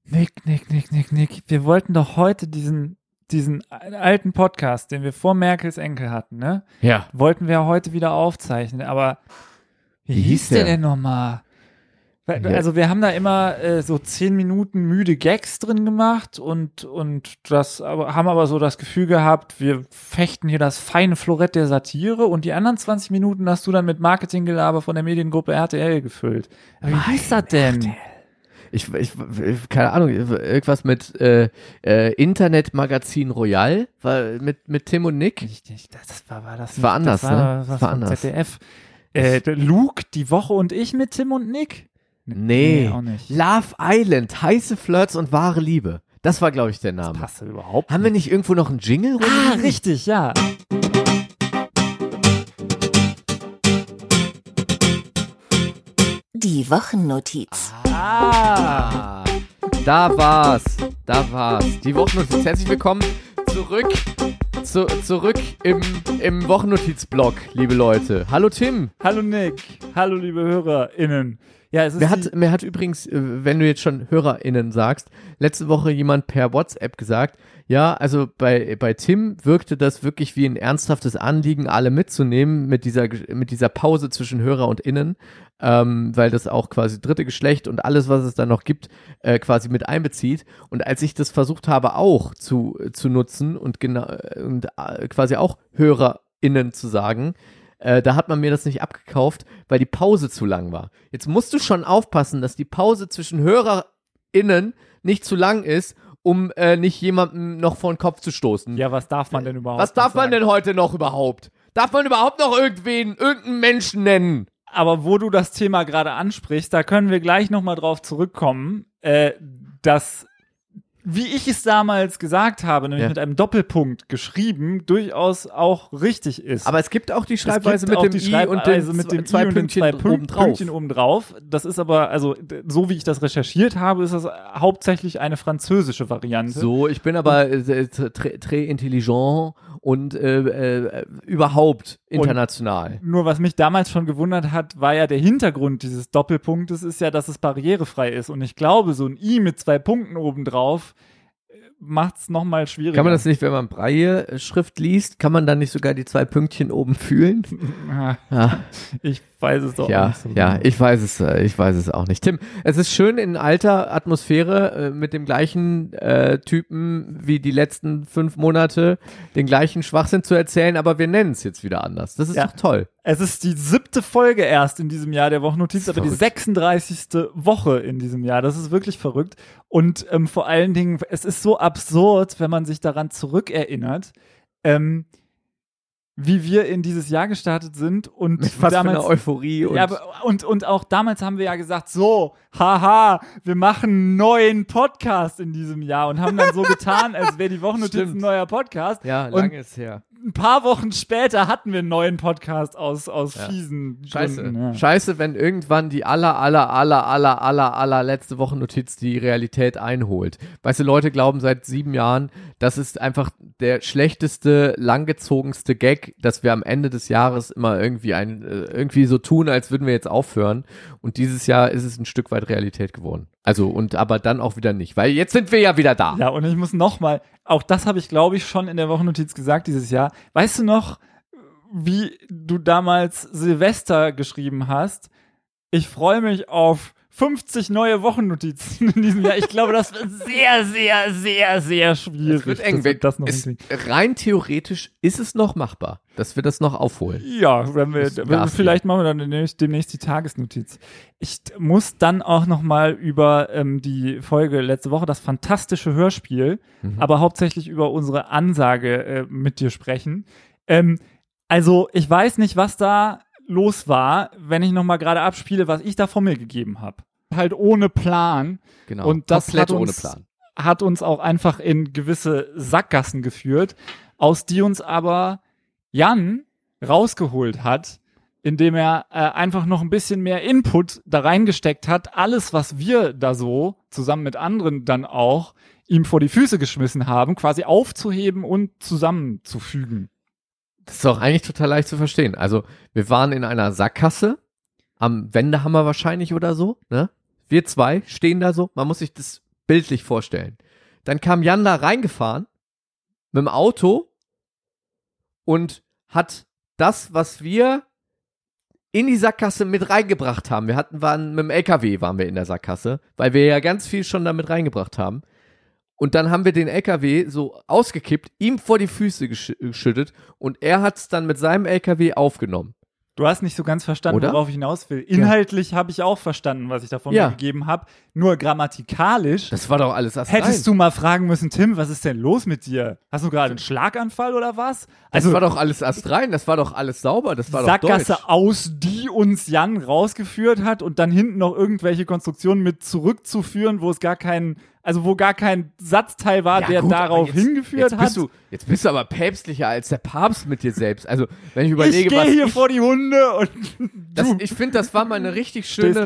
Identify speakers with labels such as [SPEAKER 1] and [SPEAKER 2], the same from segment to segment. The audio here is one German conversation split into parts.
[SPEAKER 1] Nick. Wir wollten doch heute diesen alten Podcast, den wir vor Merkels Enkel hatten, ne?
[SPEAKER 2] Ja.
[SPEAKER 1] Wollten wir heute wieder aufzeichnen, aber wie hieß der denn nochmal? Also wir haben da immer so 10 Minuten müde Gags drin gemacht und haben aber so das Gefühl gehabt, wir fechten hier das feine Florett der Satire und die anderen 20 Minuten hast du dann mit Marketinggelaber von der Mediengruppe RTL gefüllt. Aber wie hieß das denn?
[SPEAKER 2] Ich keine Ahnung, irgendwas mit Internetmagazin Royal, mit Tim und Nick.
[SPEAKER 1] Das war
[SPEAKER 2] Das war anders, ne?
[SPEAKER 1] Das war anders. ZDF. Luke, die Woche und ich mit Tim und Nick?
[SPEAKER 2] Nee,
[SPEAKER 1] auch nicht.
[SPEAKER 2] Love Island, heiße Flirts und wahre Liebe. Das war, glaube ich, der Name.
[SPEAKER 1] Das passt überhaupt
[SPEAKER 2] Haben wir nicht irgendwo noch einen Jingle?
[SPEAKER 1] Richtig, ja.
[SPEAKER 3] Die Wochennotiz.
[SPEAKER 2] Da war's. Die Wochennotiz. Herzlich willkommen zurück im Wochennotizblog, liebe Leute. Hallo Tim.
[SPEAKER 1] Hallo Nick. Hallo liebe HörerInnen. Ja, es ist
[SPEAKER 2] mir hat übrigens, wenn du jetzt schon HörerInnen sagst, letzte Woche jemand per WhatsApp gesagt, ja, also bei Tim wirkte das wirklich wie ein ernsthaftes Anliegen, alle mitzunehmen mit dieser Pause zwischen Hörer und Innen, weil das auch quasi dritte Geschlecht und alles, was es da noch gibt, quasi mit einbezieht. Und als ich das versucht habe auch zu nutzen und quasi auch HörerInnen zu sagen, da hat man mir das nicht abgekauft, weil die Pause zu lang war. Jetzt musst du schon aufpassen, dass die Pause zwischen HörerInnen nicht zu lang ist, um nicht jemandem noch vor den Kopf zu stoßen.
[SPEAKER 1] Ja, was darf man denn überhaupt?
[SPEAKER 2] Was darf man denn heute noch überhaupt? Darf man überhaupt noch irgendeinen Menschen nennen?
[SPEAKER 1] Aber wo du das Thema gerade ansprichst, da können wir gleich nochmal drauf zurückkommen, dass, wie ich es damals gesagt habe, nämlich mit einem Doppelpunkt geschrieben, durchaus auch richtig ist.
[SPEAKER 2] Aber es gibt auch die Schreibweise mit dem I und den zwei Pünktchen
[SPEAKER 1] obendrauf. Das ist aber, also so wie ich das recherchiert habe, ist das hauptsächlich eine französische Variante.
[SPEAKER 2] So, ich bin aber très intelligent und überhaupt international.
[SPEAKER 1] Und nur was mich damals schon gewundert hat, war ja der Hintergrund dieses Doppelpunktes ist ja, dass es barrierefrei ist. Und ich glaube, so ein I mit 2 Punkten obendrauf macht's nochmal schwieriger.
[SPEAKER 2] Kann man das nicht, wenn man Braille-Schrift liest, kann man dann nicht sogar die 2 Pünktchen oben fühlen?
[SPEAKER 1] Ja. Ich weiß es doch nicht so
[SPEAKER 2] genau. Ich weiß es auch nicht. Tim, es ist schön in alter Atmosphäre mit dem gleichen Typen wie die letzten 5 Monate den gleichen Schwachsinn zu erzählen, aber wir nennen es jetzt wieder anders. Das ist doch toll.
[SPEAKER 1] Es ist die 7. Folge erst in diesem Jahr der Wochennotiz, aber die 36. Woche in diesem Jahr. Das ist wirklich verrückt. Und vor allen Dingen, es ist so absurd, wenn man sich daran zurückerinnert, wie wir in dieses Jahr gestartet sind und
[SPEAKER 2] mit was damals, für eine Euphorie.
[SPEAKER 1] Und auch damals haben wir ja gesagt, so, haha, wir machen einen neuen Podcast in diesem Jahr und haben dann so getan, als wäre die Wochennotiz ein neuer Podcast.
[SPEAKER 2] Ja, lange ist her.
[SPEAKER 1] Ein paar Wochen später hatten wir einen neuen Podcast aus fiesen Gründen. Ja.
[SPEAKER 2] Scheiße, wenn irgendwann die aller letzte Wochennotiz die Realität einholt. Weißt du, Leute glauben seit 7 Jahren, das ist einfach der schlechteste, langgezogenste Gag, dass wir am Ende des Jahres immer irgendwie so tun, als würden wir jetzt aufhören. Und dieses Jahr ist es ein Stück weit Realität geworden. Also, aber dann auch wieder nicht, weil jetzt sind wir ja wieder da.
[SPEAKER 1] Ja, und ich muss nochmal, auch das habe ich, glaube ich, schon in der Wochennotiz gesagt dieses Jahr. Weißt du noch, wie du damals Silvester geschrieben hast? Ich freue mich auf 50 neue Wochennotizen in diesem Jahr. Ich glaube, das wird sehr, sehr, sehr, sehr schwierig.
[SPEAKER 2] Es wird eng. Rein theoretisch ist es noch machbar, dass wir das noch aufholen.
[SPEAKER 1] Ja, vielleicht machen wir dann demnächst die Tagesnotiz. Ich muss dann auch noch mal über die Folge letzte Woche, das fantastische Hörspiel, aber hauptsächlich über unsere Ansage mit dir sprechen. Also, ich weiß nicht, was da los war, wenn ich noch mal gerade abspiele, was ich da von mir gegeben habe. Halt ohne Plan.
[SPEAKER 2] Genau.
[SPEAKER 1] Und das hat uns auch einfach in gewisse Sackgassen geführt, aus die uns aber Jan rausgeholt hat, indem er einfach noch ein bisschen mehr Input da reingesteckt hat. Alles, was wir da so zusammen mit anderen dann auch ihm vor die Füße geschmissen haben, quasi aufzuheben und zusammenzufügen.
[SPEAKER 2] Das ist auch eigentlich total leicht zu verstehen. Also wir waren in einer Sackgasse am Wendehammer wahrscheinlich oder so, ne? Wir 2 stehen da so. Man muss sich das bildlich vorstellen. Dann kam Jan da reingefahren mit dem Auto und hat das, was wir in die Sackgasse mit reingebracht haben. Waren mit dem LKW waren wir in der Sackgasse, weil wir ja ganz viel schon damit reingebracht haben. Und dann haben wir den LKW so ausgekippt, ihm vor die Füße geschüttet und er hat es dann mit seinem LKW aufgenommen.
[SPEAKER 1] Du hast nicht so ganz verstanden,
[SPEAKER 2] Oder?
[SPEAKER 1] worauf ich hinaus will. Inhaltlich habe ich auch verstanden, was ich davon gegeben habe. Nur grammatikalisch.
[SPEAKER 2] Das war doch alles astrein.
[SPEAKER 1] Hättest du mal fragen müssen, Tim, was ist denn los mit dir? Hast du gerade einen Schlaganfall oder was?
[SPEAKER 2] Also, das war doch alles astrein, das war doch alles sauber, das war doch deutsch.
[SPEAKER 1] Sackgasse aus, die uns Jan rausgeführt hat und dann hinten noch irgendwelche Konstruktionen mit zurückzuführen, wo gar kein Satzteil war, der gut, darauf hingeführt hat.
[SPEAKER 2] Jetzt bist du aber päpstlicher als der Papst mit dir selbst. Also, wenn ich überlege,
[SPEAKER 1] ich gehe hier vor die Hunde und
[SPEAKER 2] ich finde, das war mal eine richtig schöne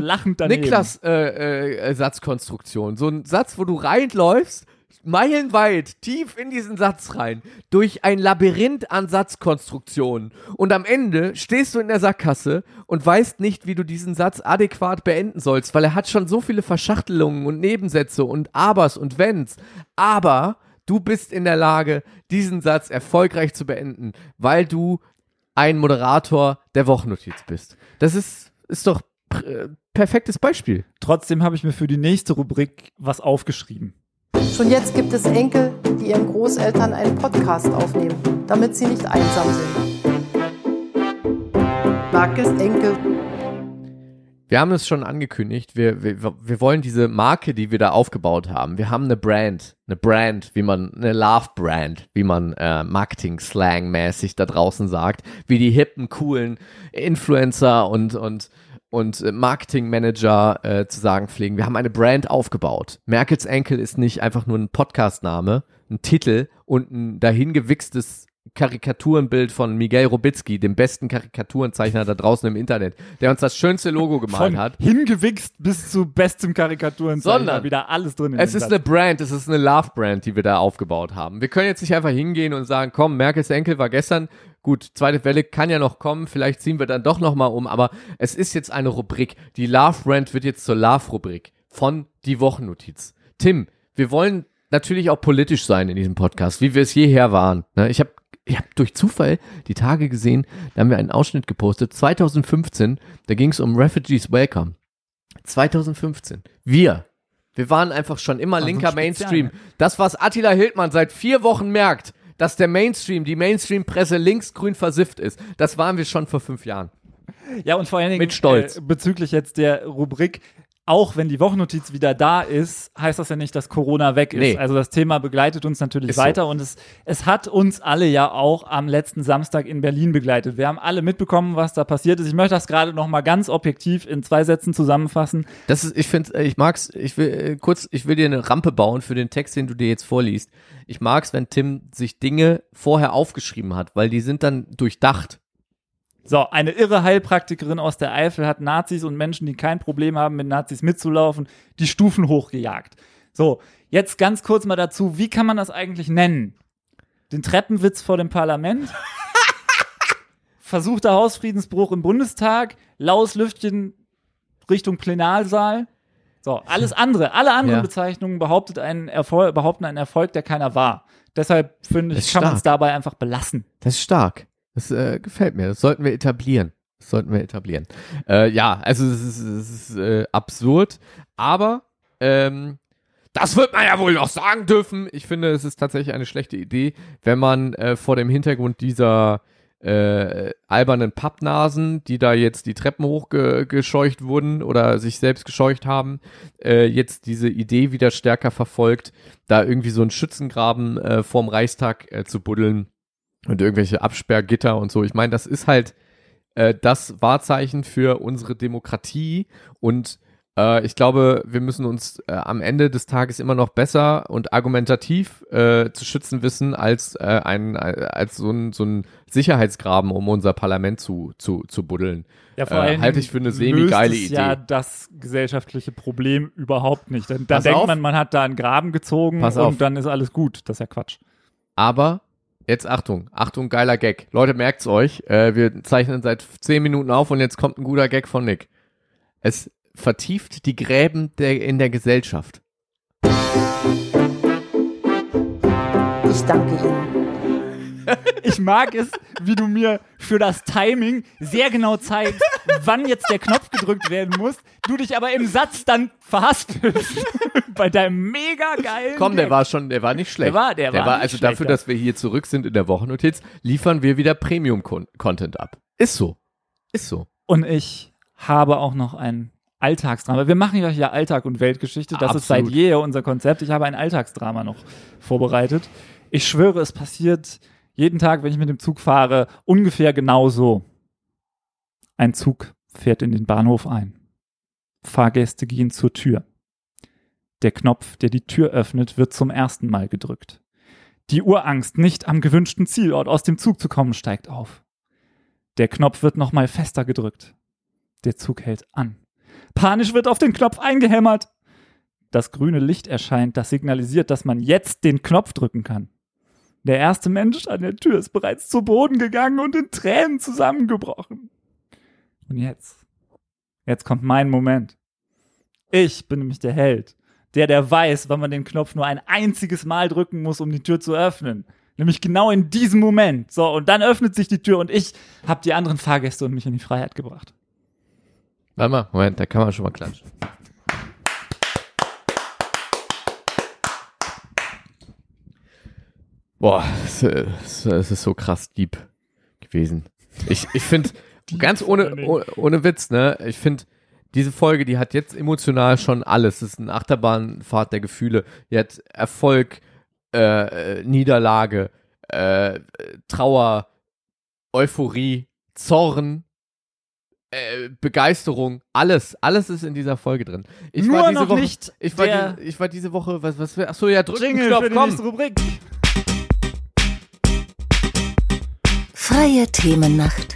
[SPEAKER 2] Niklas-Satzkonstruktion. So ein Satz, wo du reinläufst, meilenweit, tief in diesen Satz rein, durch ein Labyrinth an Satzkonstruktionen. Und am Ende stehst du in der Sackgasse und weißt nicht, wie du diesen Satz adäquat beenden sollst, weil er hat schon so viele Verschachtelungen und Nebensätze und Abers und Wenns. Aber du bist in der Lage, diesen Satz erfolgreich zu beenden, weil du ein Moderator der Wochennotiz bist. Das ist doch perfektes Beispiel.
[SPEAKER 1] Trotzdem habe ich mir für die nächste Rubrik was aufgeschrieben.
[SPEAKER 3] Schon jetzt gibt es Enkel, die ihren Großeltern einen Podcast aufnehmen, damit sie nicht einsam sind. Markes Enkel.
[SPEAKER 2] Wir haben es schon angekündigt, wir wollen diese Marke, die wir da aufgebaut haben, wir haben eine Love-Brand, wie man Marketing-Slang-mäßig da draußen sagt, wie die hippen, coolen Influencer und Marketing-Manager zu sagen pflegen. Wir haben eine Brand aufgebaut. Merkels Enkel ist nicht einfach nur ein Podcast-Name, ein Titel und ein dahingewichstes Karikaturenbild von Miguel Robitzky, dem besten Karikaturenzeichner da draußen im Internet, der uns das schönste Logo gemalt hat.
[SPEAKER 1] Hingewichst bis zu bestem Karikaturenzeichner,
[SPEAKER 2] sondern
[SPEAKER 1] wieder alles drin.
[SPEAKER 2] Es ist eine Brand, es ist eine Love-Brand, die wir da aufgebaut haben. Wir können jetzt nicht einfach hingehen und sagen, komm, Merkels Enkel war gestern, gut, zweite Welle kann ja noch kommen, vielleicht ziehen wir dann doch nochmal um, aber es ist jetzt eine Rubrik. Die Love-Brand wird jetzt zur Love-Rubrik von Die Wochennotiz. Tim, wir wollen natürlich auch politisch sein in diesem Podcast, wie wir es jeher waren. Ich habe durch Zufall die Tage gesehen, da haben wir einen Ausschnitt gepostet, 2015, da ging es um Refugees Welcome. 2015. Wir waren einfach schon immer linker Mainstream. Das, was Attila Hildmann seit 4 Wochen merkt, dass die Mainstream-Presse linksgrün versifft ist, das waren wir schon vor 5 Jahren.
[SPEAKER 1] Ja, und vor allen Dingen
[SPEAKER 2] mit Stolz.
[SPEAKER 1] Bezüglich jetzt der Rubrik, auch wenn die Wochennotiz wieder da ist, heißt das ja nicht, dass Corona weg ist.
[SPEAKER 2] Nee.
[SPEAKER 1] Also das Thema begleitet uns natürlich
[SPEAKER 2] ist
[SPEAKER 1] weiter
[SPEAKER 2] so.
[SPEAKER 1] Und es hat uns alle ja auch am letzten Samstag in Berlin begleitet. Wir haben alle mitbekommen, was da passiert ist. Ich möchte das gerade noch mal ganz objektiv in 2 Sätzen zusammenfassen.
[SPEAKER 2] Ich will dir eine Rampe bauen für den Text, den du dir jetzt vorliest. Ich mag's, wenn Tim sich Dinge vorher aufgeschrieben hat, weil die sind dann durchdacht.
[SPEAKER 1] So, eine irre Heilpraktikerin aus der Eifel hat Nazis und Menschen, die kein Problem haben, mit Nazis mitzulaufen, die Stufen hochgejagt. So, jetzt ganz kurz mal dazu, wie kann man das eigentlich nennen? Den Treppenwitz vor dem Parlament? Versuchter Hausfriedensbruch im Bundestag? Laues Lüftchen Richtung Plenarsaal? So, alle anderen Bezeichnungen behaupten einen Erfolg, der keiner war. Deshalb finde ich, kann man es dabei einfach belassen.
[SPEAKER 2] Das ist stark. Das gefällt mir. Das sollten wir etablieren. Also es ist absurd, aber das wird man ja wohl noch sagen dürfen. Ich finde, es ist tatsächlich eine schlechte Idee, wenn man vor dem Hintergrund dieser albernen Pappnasen, die da jetzt die Treppen hochgescheucht wurden oder sich selbst gescheucht haben, jetzt diese Idee wieder stärker verfolgt, da irgendwie so einen Schützengraben vorm Reichstag zu buddeln. Und irgendwelche Absperrgitter und so. Ich meine, das ist halt das Wahrzeichen für unsere Demokratie. Und ich glaube, wir müssen uns am Ende des Tages immer noch besser und argumentativ zu schützen wissen, als so ein Sicherheitsgraben, um unser Parlament zu buddeln.
[SPEAKER 1] Ja, vor allem
[SPEAKER 2] halte ich für eine semi-geile Idee.
[SPEAKER 1] Ja, das gesellschaftliche Problem überhaupt nicht. Da denkt man hat da einen Graben gezogen und dann ist alles gut. Das ist ja Quatsch.
[SPEAKER 2] Aber jetzt Achtung, geiler Gag. Leute, merkt's euch. Wir zeichnen seit 10 Minuten auf und jetzt kommt ein guter Gag von Nick. Es vertieft die Gräben in der Gesellschaft.
[SPEAKER 3] Ich danke Ihnen.
[SPEAKER 1] Ich mag es, wie du mir für das Timing sehr genau zeigst, wann jetzt der Knopf gedrückt werden muss, du dich aber im Satz dann verhaspelst bei deinem mega geilen
[SPEAKER 2] Komm,
[SPEAKER 1] Gag.
[SPEAKER 2] der war nicht schlecht.
[SPEAKER 1] Der war
[SPEAKER 2] also
[SPEAKER 1] nicht
[SPEAKER 2] dafür,
[SPEAKER 1] schlecht,
[SPEAKER 2] dass wir hier zurück sind in der Wochennotiz, liefern wir wieder Premium-Content ab. Ist so.
[SPEAKER 1] Und ich habe auch noch ein Alltagsdrama. Wir machen ja Alltag und Weltgeschichte. Das ist seit jeher unser Konzept. Ich habe ein Alltagsdrama noch vorbereitet. Ich schwöre, es passiert jeden Tag, wenn ich mit dem Zug fahre, ungefähr genauso. Ein Zug fährt in den Bahnhof ein. Fahrgäste gehen zur Tür. Der Knopf, der die Tür öffnet, wird zum ersten Mal gedrückt. Die Urangst, nicht am gewünschten Zielort aus dem Zug zu kommen, steigt auf. Der Knopf wird nochmal fester gedrückt. Der Zug hält an. Panisch wird auf den Knopf eingehämmert. Das grüne Licht erscheint, das signalisiert, dass man jetzt den Knopf drücken kann. Der erste Mensch an der Tür ist bereits zu Boden gegangen und in Tränen zusammengebrochen. Und jetzt kommt mein Moment. Ich bin nämlich der Held. Der weiß, wann man den Knopf nur ein einziges Mal drücken muss, um die Tür zu öffnen. Nämlich genau in diesem Moment. So, und dann öffnet sich die Tür und ich habe die anderen Fahrgäste und mich in die Freiheit gebracht.
[SPEAKER 2] Warte mal, Moment, da kann man schon mal klatschen. Boah, es ist so krass deep gewesen. Ich finde, ganz ohne Witz, ne, ich finde, diese Folge, die hat jetzt emotional schon alles. Es ist eine Achterbahnfahrt der Gefühle. Die hat Erfolg, Niederlage, Trauer, Euphorie, Zorn, Begeisterung, alles ist in dieser Folge drin. Ich war diese Woche, achso, ja, drück den Knopf, komm. Nächste Rubrik.
[SPEAKER 4] Freie Themennacht.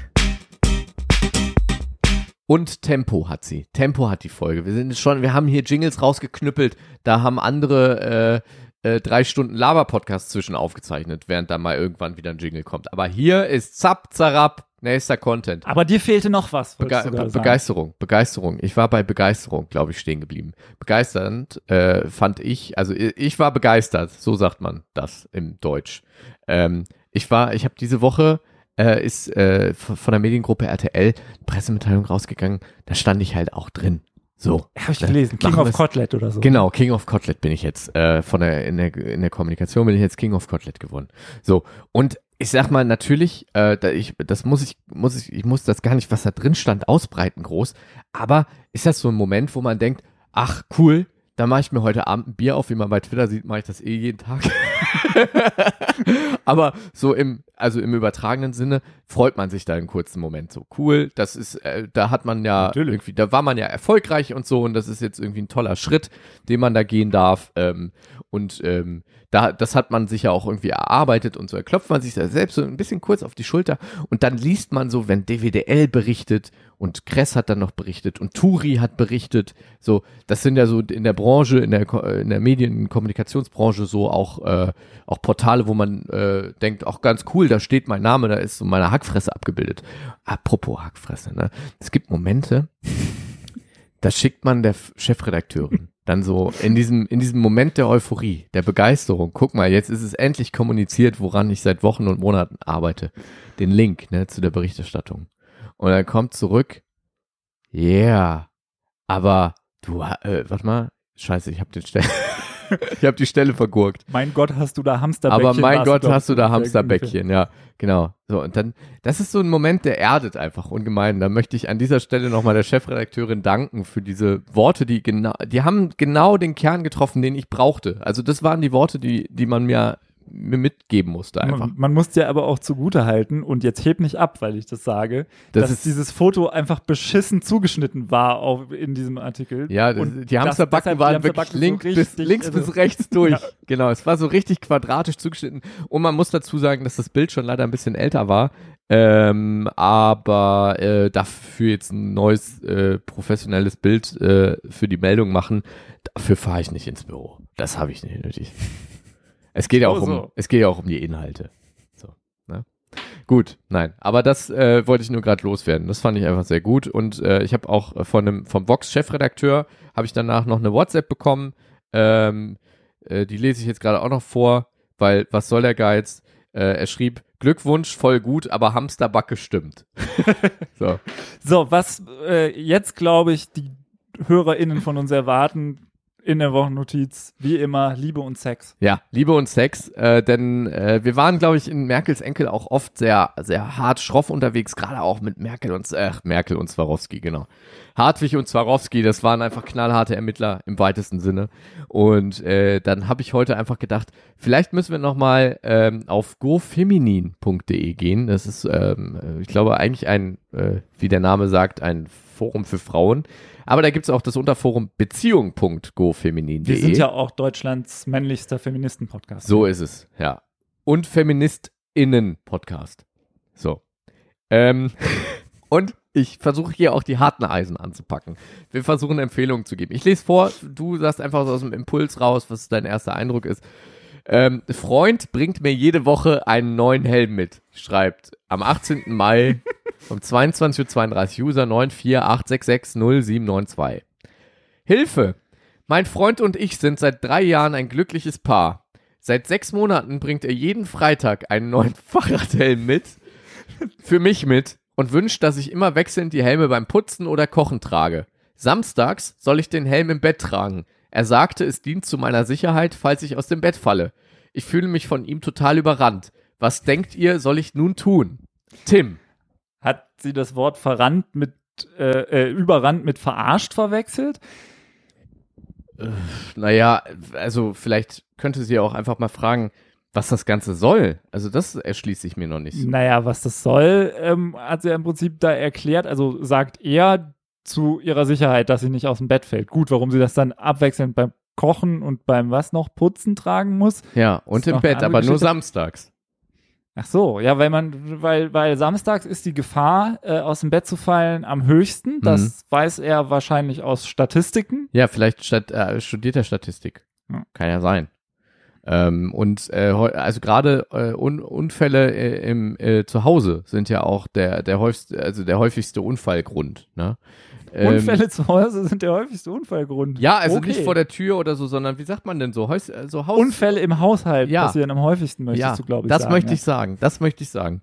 [SPEAKER 2] Und Tempo hat sie. Tempo hat die Folge. Wir haben hier Jingles rausgeknüppelt. Da haben andere 3 Stunden Laber-Podcast zwischen aufgezeichnet, während da mal irgendwann wieder ein Jingle kommt. Aber hier ist Zap, Zarab, nächster Content.
[SPEAKER 1] Aber dir fehlte noch was.
[SPEAKER 2] Begeisterung. Ich war bei Begeisterung, glaube ich, stehen geblieben. Begeisternd fand ich, also ich war begeistert, so sagt man das im Deutsch. Ich habe diese Woche ist von der Mediengruppe RTL Pressemitteilung rausgegangen, da stand ich halt auch drin. So.
[SPEAKER 1] Habe ich gelesen, King of Kotlet oder so.
[SPEAKER 2] Genau, King of Kotlet bin ich jetzt. In der Kommunikation bin ich jetzt King of Kotlet geworden. So, und ich sag mal, natürlich, ich muss das gar nicht, was da drin stand, ausbreiten groß, aber ist das so ein Moment, wo man denkt, ach cool, da mache ich mir heute Abend ein Bier auf, wie man bei Twitter sieht, mache ich das jeden Tag. Aber so im übertragenen Sinne freut man sich da einen kurzen Moment so. Cool, das ist, da hat man ja irgendwie, da war man ja erfolgreich und so und das ist jetzt irgendwie ein toller Schritt, den man da gehen darf. Das hat man sich ja auch irgendwie erarbeitet und so klopft man sich da selbst so ein bisschen kurz auf die Schulter und dann liest man so, wenn DWDL berichtet und Kress hat dann noch berichtet und Turi hat berichtet, so, das sind ja so in der Branche, in der Medien- Kommunikationsbranche so auch Portale, wo man denkt, auch ganz cool, da steht mein Name, da ist so meine Hackfresse abgebildet. Apropos Hackfresse, ne? Es gibt Momente, da schickt man der Chefredakteurin dann so in diesem Moment der Euphorie, der Begeisterung, guck mal, jetzt ist es endlich kommuniziert, woran ich seit Wochen und Monaten arbeite, den Link, ne, zu der Berichterstattung. Und dann kommt zurück, aber du, warte mal, scheiße, ich habe die Stelle vergurkt.
[SPEAKER 1] Mein Gott, hast du da Hamsterbäckchen.
[SPEAKER 2] Aber mein Gott, hast du da Hamsterbäckchen, ja, genau. So, und dann, das ist so ein Moment, der erdet einfach ungemein. Da möchte ich an dieser Stelle nochmal der Chefredakteurin danken für diese Worte, die haben genau den Kern getroffen, den ich brauchte. Also das waren die Worte, die man mir mitgeben musste einfach.
[SPEAKER 1] Man muss dir aber auch zugute halten und jetzt heb nicht ab, weil ich das sage, dass dieses Foto einfach beschissen zugeschnitten war in diesem Artikel.
[SPEAKER 2] Ja, die Hamsterbacken waren wirklich links bis rechts durch. Ja. Genau, es war so richtig quadratisch zugeschnitten und man muss dazu sagen, dass das Bild schon leider ein bisschen älter war, aber dafür jetzt ein neues professionelles Bild für die Meldung machen, dafür fahre ich nicht ins Büro. Das habe ich nicht nötig. Es geht ja auch um die Inhalte. So, ne? Gut, nein, aber das wollte ich nur gerade loswerden. Das fand ich einfach sehr gut und ich habe auch vom Vox-Chefredakteur habe ich danach noch eine WhatsApp bekommen. Die lese ich jetzt gerade auch noch vor. weil was soll der Geiz? Er schrieb, Glückwunsch, voll gut, aber Hamsterbacke stimmt.
[SPEAKER 1] So, was jetzt, glaube ich, die HörerInnen von uns erwarten in der Wochennotiz, wie immer, Liebe und Sex.
[SPEAKER 2] Ja, Liebe und Sex, denn wir waren, glaube ich, in Merkels Enkel auch oft sehr, sehr hart schroff unterwegs, gerade auch mit Merkel und Swarovski, genau. Hartwig und Swarovski, das waren einfach knallharte Ermittler im weitesten Sinne. Und dann habe ich heute einfach gedacht, vielleicht müssen wir nochmal auf gofeminin.de gehen. Das ist, ich glaube, eigentlich ein, wie der Name sagt, ein Forum für Frauen. Aber da gibt es auch das Unterforum beziehung.gofeminin.de.
[SPEAKER 1] Wir sind ja auch Deutschlands männlichster Feministen-Podcast.
[SPEAKER 2] So ist es, ja. Und FeministInnen-Podcast. So. Und ich versuche hier auch die harten Eisen anzupacken. Wir versuchen Empfehlungen zu geben. Ich lese vor, du sagst einfach so aus dem Impuls raus, was dein erster Eindruck ist. Freund bringt mir jede Woche einen neuen Helm mit, schreibt am 18. Mai um 22:32 User 948660792. Hilfe! Mein Freund und ich sind seit 3 Jahren ein glückliches Paar. Seit 6 Monaten bringt er jeden Freitag einen neuen Fahrradhelm für mich mit und wünscht, dass ich immer wechselnd die Helme beim Putzen oder Kochen trage. Samstags soll ich den Helm im Bett tragen. Er sagte, es dient zu meiner Sicherheit, falls ich aus dem Bett falle. Ich fühle mich von ihm total überrannt. Was denkt ihr, soll ich nun tun? Tim.
[SPEAKER 1] Hat sie das Wort überrannt mit verarscht verwechselt?
[SPEAKER 2] Naja, also vielleicht könnte sie auch einfach mal fragen, was das Ganze soll. Also das erschließt sich mir noch nicht so.
[SPEAKER 1] Naja, was das soll, hat sie ja im Prinzip da erklärt. Also sagt er zu ihrer Sicherheit, dass sie nicht aus dem Bett fällt. Gut, warum sie das dann abwechselnd beim Kochen und beim Putzen tragen muss.
[SPEAKER 2] Ja, und im Bett, aber nur samstags.
[SPEAKER 1] Ach so, ja, weil samstags ist die Gefahr, aus dem Bett zu fallen, am höchsten. Das weiß er wahrscheinlich aus Statistiken.
[SPEAKER 2] Ja, vielleicht studiert er Statistik. Ja. Kann ja sein. Also gerade Unfälle zu Hause sind ja auch der häufigste Unfallgrund, ne?
[SPEAKER 1] Unfälle zu Hause sind der häufigste Unfallgrund.
[SPEAKER 2] Ja, also nicht vor der Tür oder so, sondern wie sagt man denn so?
[SPEAKER 1] Unfälle im Haushalt passieren am häufigsten, möchtest du, glaube ich, sagen.
[SPEAKER 2] Das möchte ich sagen.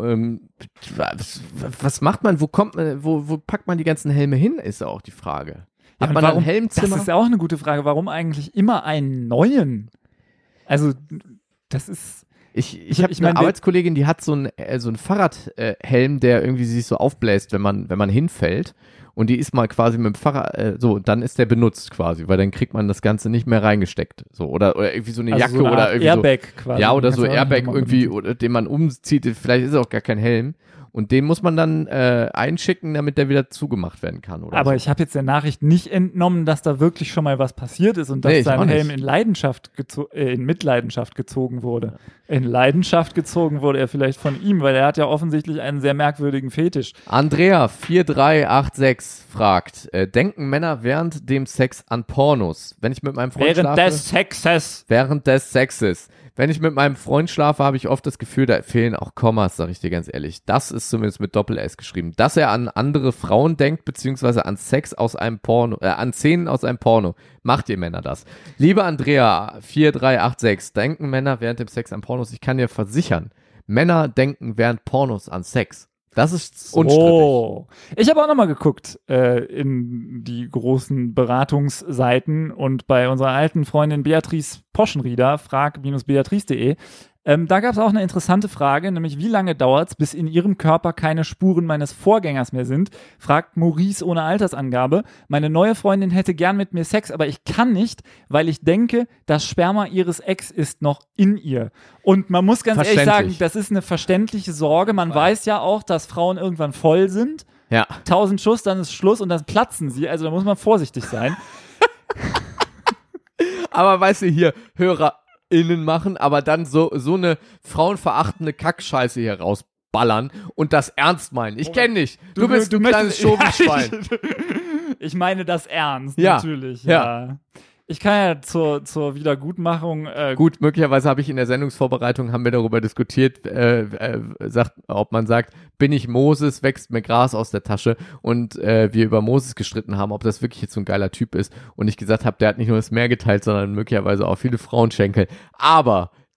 [SPEAKER 2] Was macht man? Wo packt man die ganzen Helme hin, ist auch die Frage.
[SPEAKER 1] Hat man ein Helmzimmer? Das ist auch eine gute Frage. Warum eigentlich immer einen neuen? Also, das ist...
[SPEAKER 2] Ich habe eine Arbeitskollegin, die hat so einen Fahrradhelm, der irgendwie sich so aufbläst, wenn man hinfällt. Und die ist mal quasi mit dem Fahrrad, dann ist der benutzt quasi, weil dann kriegt man das Ganze nicht mehr reingesteckt. So, oder irgendwie so eine Jacke
[SPEAKER 1] so eine
[SPEAKER 2] oder irgendwie
[SPEAKER 1] Airbag
[SPEAKER 2] so.
[SPEAKER 1] Quasi.
[SPEAKER 2] Ja, oder so Airbag irgendwie, oder den man umzieht, vielleicht ist es auch gar kein Helm. Und den muss man dann einschicken, damit der wieder zugemacht werden kann. Oder
[SPEAKER 1] aber
[SPEAKER 2] so.
[SPEAKER 1] Ich habe jetzt der Nachricht nicht entnommen, dass da wirklich schon mal was passiert ist und dass sein Helm in Mitleidenschaft gezogen wurde. In Leidenschaft gezogen wurde er vielleicht von ihm, weil er hat ja offensichtlich einen sehr merkwürdigen Fetisch.
[SPEAKER 2] Andrea 4386 fragt, denken Männer während dem Sex an Pornos? Wenn ich mit meinem Freund schlafe... Während des Sexes. Wenn ich mit meinem Freund schlafe, habe ich oft das Gefühl, da fehlen auch Kommas, sag ich dir ganz ehrlich. Das ist zumindest mit Doppel-S geschrieben. Dass er an andere Frauen denkt, beziehungsweise an Sex aus einem Porno, an Szenen aus einem Porno. Macht ihr Männer das? Liebe Andrea 4386, denken Männer während dem Sex an Pornos? Ich kann dir versichern, Männer denken während Pornos an Sex. Das ist unstrittig.
[SPEAKER 1] Ich habe auch nochmal geguckt in die großen Beratungsseiten und bei unserer alten Freundin Beatrice Poschenrieder, frag-beatrice.de, da gab es auch eine interessante Frage, nämlich wie lange dauert es, bis in ihrem Körper keine Spuren meines Vorgängers mehr sind, fragt Maurice ohne Altersangabe. Meine neue Freundin hätte gern mit mir Sex, aber ich kann nicht, weil ich denke, das Sperma ihres Ex ist noch in ihr. Und man muss ganz ehrlich sagen, das ist eine verständliche Sorge. Man weiß ja auch, dass Frauen irgendwann voll sind.
[SPEAKER 2] Ja.
[SPEAKER 1] 1000 Schuss, dann ist Schluss und dann platzen sie. Also da muss man vorsichtig sein.
[SPEAKER 2] Aber weißt du, hier, HörerInnen machen, aber dann so eine frauenverachtende Kackscheiße hier rausballern und das ernst meinen. Ich kenne dich. Du bist ein kleines Schobenschwein.
[SPEAKER 1] Ich meine das ernst,
[SPEAKER 2] ja,
[SPEAKER 1] natürlich. Ja. Ich kann ja zur Wiedergutmachung...
[SPEAKER 2] Gut, möglicherweise habe ich in der Sendungsvorbereitung, haben wir darüber diskutiert, ob man sagt, bin ich Moses, wächst mir Gras aus der Tasche und wir über Moses gestritten haben, ob das wirklich jetzt so ein geiler Typ ist und ich gesagt habe, der hat nicht nur das Meer geteilt, sondern möglicherweise auch viele Frauenschenkel. Aber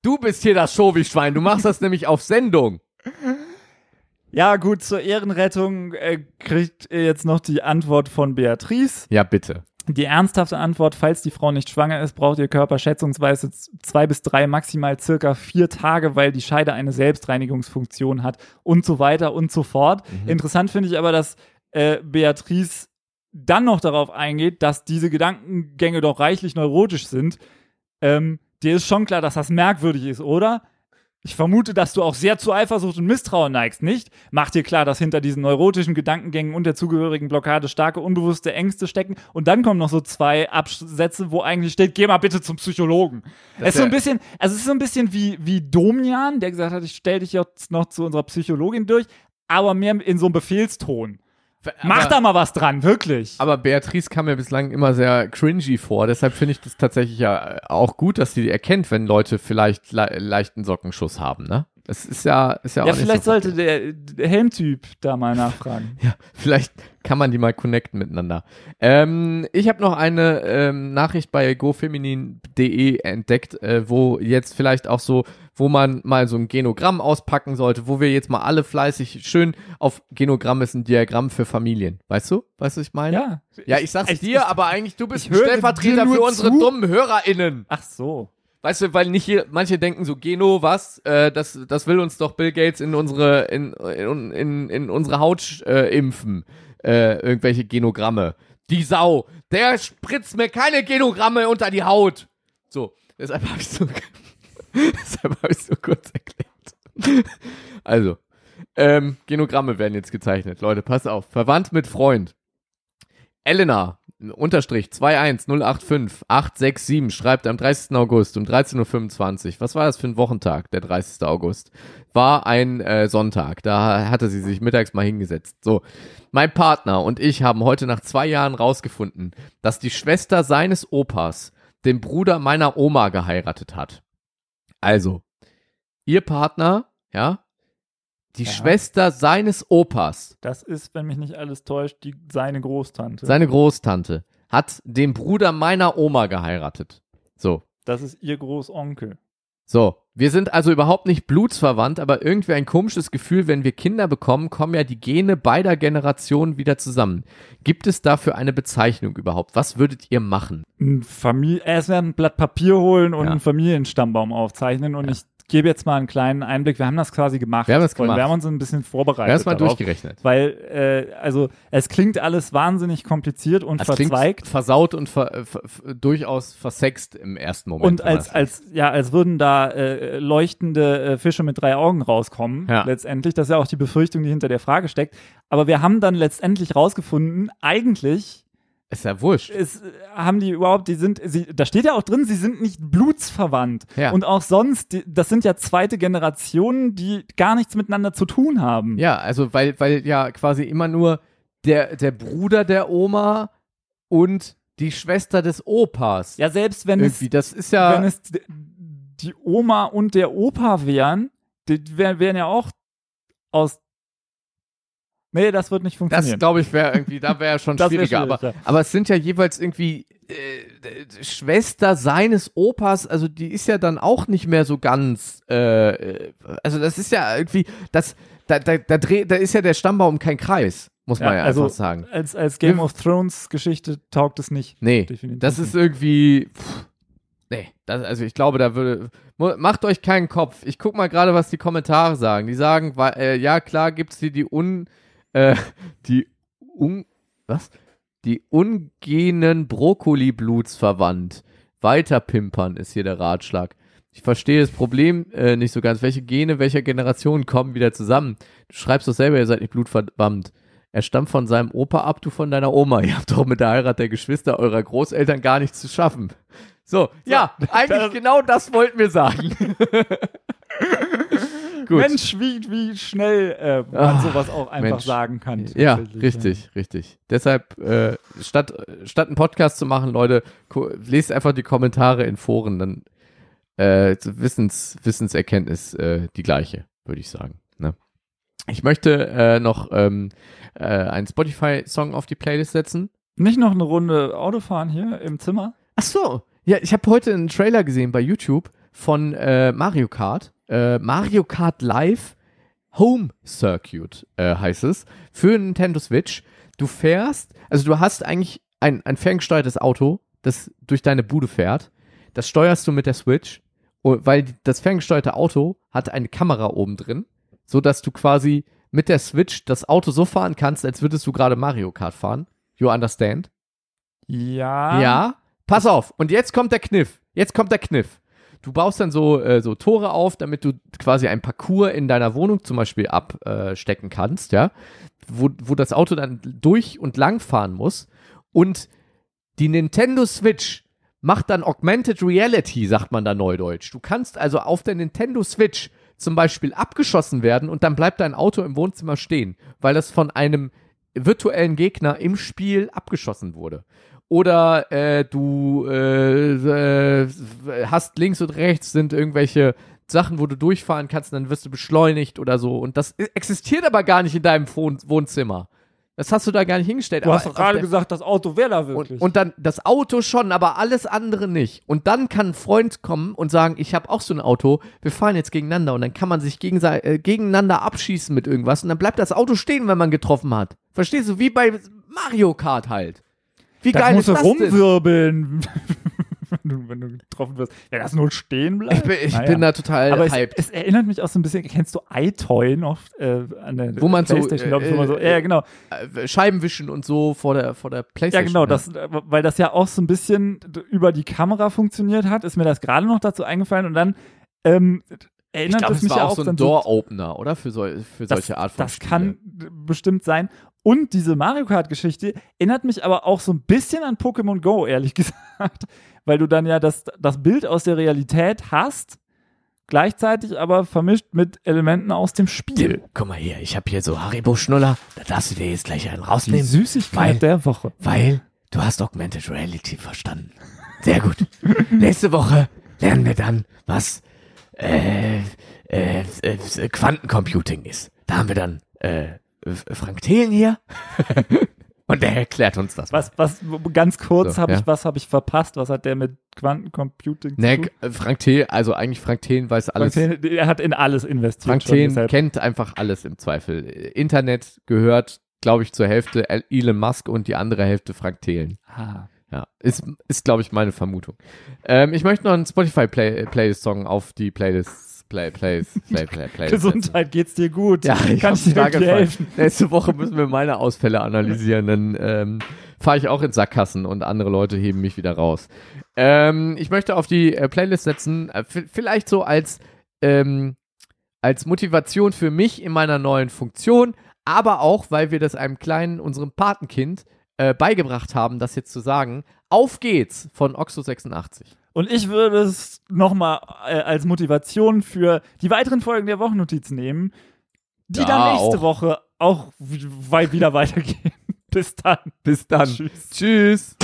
[SPEAKER 2] Du bist hier das Schobi-Schwein. Du machst das nämlich auf Sendung.
[SPEAKER 1] Ja, gut, zur Ehrenrettung kriegt ihr jetzt noch die Antwort von Beatrice.
[SPEAKER 2] Ja, bitte.
[SPEAKER 1] Die ernsthafte Antwort: Falls die Frau nicht schwanger ist, braucht ihr Körper schätzungsweise 2 bis 3, maximal circa 4 Tage, weil die Scheide eine Selbstreinigungsfunktion hat und so weiter und so fort. Interessant finde ich aber, dass Beatrice dann noch darauf eingeht, dass diese Gedankengänge doch reichlich neurotisch sind. Dir ist schon klar, dass das merkwürdig ist, oder? Ich vermute, dass du auch sehr zu Eifersucht und Misstrauen neigst, nicht? Mach dir klar, dass hinter diesen neurotischen Gedankengängen und der zugehörigen Blockade starke, unbewusste Ängste stecken. Und dann kommen noch so 2 Absätze, wo eigentlich steht, geh mal bitte zum Psychologen. Es ist so ein bisschen wie Domian, der gesagt hat, ich stell dich jetzt noch zu unserer Psychologin durch, aber mehr in so einem Befehlston. Mach da mal was dran, wirklich.
[SPEAKER 2] Aber Beatrice kam mir bislang immer sehr cringy vor. Deshalb finde ich das tatsächlich ja auch gut, dass sie erkennt, wenn Leute vielleicht leichten Sockenschuss haben, ne? Es ist ja auch
[SPEAKER 1] ja,
[SPEAKER 2] nicht
[SPEAKER 1] vielleicht
[SPEAKER 2] so
[SPEAKER 1] sollte der Helmtyp da mal nachfragen.
[SPEAKER 2] Ja, vielleicht kann man die mal connecten miteinander. Ich habe noch eine Nachricht bei gofeminin.de entdeckt, wo jetzt vielleicht auch so, wo man mal so ein Genogramm auspacken sollte, wo wir jetzt mal alle fleißig schön auf Genogramm ist ein Diagramm für Familien. Weißt du, was ich meine?
[SPEAKER 1] Ja.
[SPEAKER 2] Ja, ich sag's dir, aber eigentlich du bist
[SPEAKER 1] ich höre
[SPEAKER 2] Stellvertreter
[SPEAKER 1] dir nur
[SPEAKER 2] für unsere
[SPEAKER 1] zu.
[SPEAKER 2] dummen HörerInnen.
[SPEAKER 1] Ach so.
[SPEAKER 2] Weißt du, weil nicht hier, manche denken so, Geno, was? Das will uns doch Bill Gates in unsere Haut impfen. Irgendwelche Genogramme. Die Sau, der spritzt mir keine Genogramme unter die Haut. So, deshalb habe ich so kurz erklärt. Also, Genogramme werden jetzt gezeichnet. Leute, pass auf. Verwandt mit Freund. Elena, Unterstrich 21085-867 schreibt am 30. August um 13.25 Uhr. Was war das für ein Wochentag, der 30. August? War ein Sonntag. Da hatte sie sich mittags mal hingesetzt. So, mein Partner und ich haben heute nach 2 Jahren rausgefunden, dass die Schwester seines Opas den Bruder meiner Oma geheiratet hat. Also, ihr Partner, ja, die Schwester seines Opas.
[SPEAKER 1] Das ist, wenn mich nicht alles täuscht, seine Großtante.
[SPEAKER 2] Seine Großtante hat den Bruder meiner Oma geheiratet. So.
[SPEAKER 1] Das ist ihr Großonkel.
[SPEAKER 2] So. Wir sind also überhaupt nicht blutsverwandt, aber irgendwie ein komisches Gefühl, wenn wir Kinder bekommen, kommen ja die Gene beider Generationen wieder zusammen. Gibt es dafür eine Bezeichnung überhaupt? Was würdet ihr machen?
[SPEAKER 1] Erst ein Blatt Papier holen und einen Familienstammbaum aufzeichnen und ich gebe jetzt mal einen kleinen Einblick. Wir haben das quasi gemacht.
[SPEAKER 2] Wir haben
[SPEAKER 1] uns ein bisschen
[SPEAKER 2] Wir
[SPEAKER 1] vorbereitet.
[SPEAKER 2] haben es mal durchgerechnet.
[SPEAKER 1] Weil, also, es klingt alles wahnsinnig kompliziert und verzweigt.
[SPEAKER 2] Klingt versaut und durchaus versext im ersten Moment.
[SPEAKER 1] Und als würden da leuchtende Fische mit 3 Augen rauskommen, letztendlich. Das ist ja auch die Befürchtung, die hinter der Frage steckt. Aber wir haben dann letztendlich rausgefunden, eigentlich
[SPEAKER 2] ist ja wurscht.
[SPEAKER 1] Da steht ja auch drin, sie sind nicht blutsverwandt. Ja. Und auch sonst, das sind ja zweite Generationen, die gar nichts miteinander zu tun haben.
[SPEAKER 2] Ja, also weil ja quasi immer nur der Bruder der Oma und die Schwester des Opas.
[SPEAKER 1] Ja, selbst wenn
[SPEAKER 2] irgendwie, das ist ja,
[SPEAKER 1] wenn es die Oma und der Opa wären, die wären ja auch aus. Nee, das wird nicht funktionieren.
[SPEAKER 2] Das, glaube ich, wäre irgendwie, da wäre schon schwieriger. Aber es sind ja jeweils irgendwie Schwester seines Opas, also die ist ja dann auch nicht mehr so ganz, also das ist ja irgendwie, da ist ja der Stammbaum kein Kreis, muss man ja einfach sagen.
[SPEAKER 1] Als Game of Thrones Geschichte taugt es nicht.
[SPEAKER 2] Nee, das ist irgendwie, also ich glaube, macht euch keinen Kopf. Ich guck mal gerade, was die Kommentare sagen. Die sagen, ja klar gibt's die ungenen Brokkoli-Blutsverwandt. Weiterpimpern ist hier der Ratschlag. Ich verstehe das Problem nicht so ganz. Welche Gene welcher Generation kommen wieder zusammen? Du schreibst doch selber, ihr seid nicht blutverwandt. Er stammt von seinem Opa ab, du von deiner Oma. Ihr habt doch mit der Heirat der Geschwister eurer Großeltern gar nichts zu schaffen. So, ja, eigentlich genau das wollten wir sagen. Gut.
[SPEAKER 1] Mensch, wie schnell man sowas auch einfach sagen kann.
[SPEAKER 2] Ja, richtig. Deshalb, statt einen Podcast zu machen, Leute, lest einfach die Kommentare in Foren, dann Wissenserkenntnis die gleiche, würde ich sagen. Ne? Ich möchte noch einen Spotify-Song auf die Playlist setzen.
[SPEAKER 1] Nicht noch eine Runde Autofahren hier im Zimmer?
[SPEAKER 2] Ach so. Ja, ich habe heute einen Trailer gesehen bei YouTube von Mario Kart. Mario Kart Live Home Circuit heißt es, für Nintendo Switch. Du hast eigentlich ein ferngesteuertes Auto, das durch deine Bude fährt. Das steuerst du mit der Switch, weil das ferngesteuerte Auto hat eine Kamera oben drin, sodass du quasi mit der Switch das Auto so fahren kannst, als würdest du gerade Mario Kart fahren. You understand?
[SPEAKER 1] Ja.
[SPEAKER 2] Ja. Pass auf. Und jetzt kommt der Kniff. Du baust dann so Tore auf, damit du quasi ein Parcours in deiner Wohnung zum Beispiel abstecken kannst, ja, wo das Auto dann durch und lang fahren muss. Und die Nintendo Switch macht dann Augmented Reality, sagt man da neudeutsch. Du kannst also auf der Nintendo Switch zum Beispiel abgeschossen werden und dann bleibt dein Auto im Wohnzimmer stehen, weil das von einem virtuellen Gegner im Spiel abgeschossen wurde. Oder du hast links und rechts sind irgendwelche Sachen, wo du durchfahren kannst, dann wirst du beschleunigt oder so. Und das existiert aber gar nicht in deinem Wohnzimmer. Das hast du da gar nicht hingestellt.
[SPEAKER 1] Du hast doch gerade gesagt, das Auto wäre da wirklich.
[SPEAKER 2] Und dann das Auto schon, aber alles andere nicht. Und dann kann ein Freund kommen und sagen, ich habe auch so ein Auto, wir fahren jetzt gegeneinander. Und dann kann man sich gegeneinander abschießen mit irgendwas. Und dann bleibt das Auto stehen, wenn man getroffen hat. Verstehst du? Wie bei Mario Kart halt. Wie geil ist das denn?
[SPEAKER 1] Du musst rumwirbeln, wenn du getroffen wirst. Ja, das nur stehen bleibt.
[SPEAKER 2] Ich bin da total hyped.
[SPEAKER 1] Es erinnert mich auch so ein bisschen, kennst du iToy noch an der
[SPEAKER 2] wo man
[SPEAKER 1] PlayStation, glaube ich, wo man so, ja, genau.
[SPEAKER 2] Scheiben wischen und so vor der PlayStation.
[SPEAKER 1] Ja, genau, weil das ja auch so ein bisschen über die Kamera funktioniert hat, ist mir das gerade noch dazu eingefallen und dann erinnert es mich
[SPEAKER 2] war
[SPEAKER 1] ja
[SPEAKER 2] auch so ein Door-Opener, oder? Für solche Art von
[SPEAKER 1] Das
[SPEAKER 2] Spiele.
[SPEAKER 1] kann bestimmt sein. Und diese Mario Kart-Geschichte erinnert mich aber auch so ein bisschen an Pokémon Go, ehrlich gesagt. Weil du dann ja das Bild aus der Realität hast, gleichzeitig aber vermischt mit Elementen aus dem Spiel.
[SPEAKER 2] Tim, guck mal hier, ich habe hier so Haribo-Schnuller, da darfst du dir jetzt gleich einen rausnehmen.
[SPEAKER 1] Die Süßigkeit der Woche.
[SPEAKER 2] Weil du hast Augmented Reality verstanden. Sehr gut. Nächste Woche lernen wir dann, was Quantencomputing ist. Da haben wir dann Frank Thelen hier und der erklärt uns das.
[SPEAKER 1] Was ganz kurz was habe ich verpasst? Was hat der mit Quantencomputing zu tun?
[SPEAKER 2] Frank Thelen, also eigentlich Frank Thelen weiß alles.
[SPEAKER 1] Er hat in alles investiert.
[SPEAKER 2] Frank Thelen kennt einfach alles im Zweifel. Internet gehört, glaube ich, zur Hälfte Elon Musk und die andere Hälfte Frank Thelen. Ja, ist glaube ich, meine Vermutung. Ich möchte noch einen Spotify-Playlist-Song auf die Playlist.
[SPEAKER 1] Gesundheit, geht's dir gut?
[SPEAKER 2] Ja,
[SPEAKER 1] kann ich dir helfen?
[SPEAKER 2] Nächste Woche müssen wir meine Ausfälle analysieren, dann fahre ich auch in Sackgassen und andere Leute heben mich wieder raus. Ich möchte auf die Playlist setzen, vielleicht so als Motivation für mich in meiner neuen Funktion, aber auch, weil wir das unserem Patenkind beigebracht haben, das jetzt zu sagen. Auf geht's von Oxo86.
[SPEAKER 1] Und ich würde es nochmal als Motivation für die weiteren Folgen der Wochennotiz nehmen, die dann nächste Woche auch wieder weitergehen. Bis dann.
[SPEAKER 2] Bis dann. Tschüss.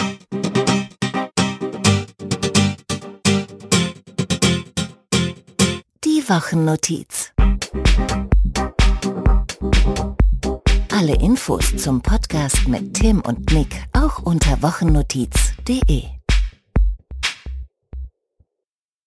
[SPEAKER 4] Die Wochennotiz. Alle Infos zum Podcast mit Tim und Nick auch unter wochennotiz.de.